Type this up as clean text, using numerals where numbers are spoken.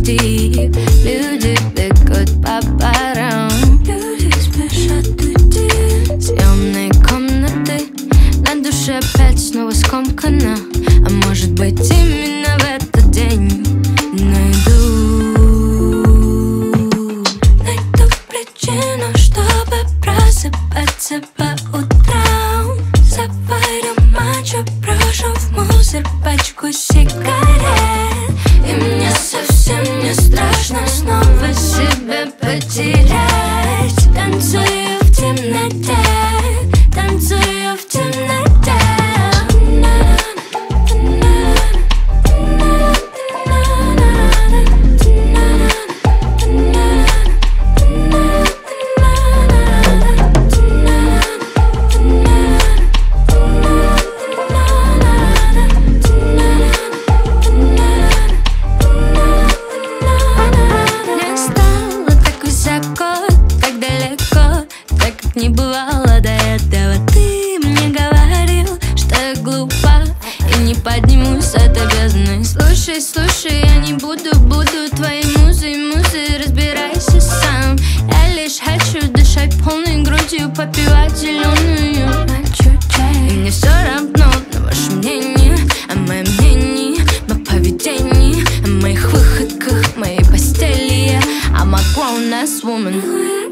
пусти. Люди бегут по барам, люди спешат уйти. Съемные комнаты, на душе опять снова скомкано. А может быть именно в этот день найду причину, чтобы просыпаться по утрам. Заварим матча, брошу в мусор пачку сигарет. И мне совсем не страшно снова себя потерять. Танцую в темноте, танцую в темноте. Не бывало до этого. Ты мне говорил, что я глупа и не поднимусь от бездны. Слушай, слушай, я не буду твоей музой, разбирайся сам. Я лишь хочу дышать полной грудью, попивать зеленую чай. И мне все равно на ваше мнение, о моем мнении, моем поведении, о моих выходках, моей постели. I'm a grown-ass woman.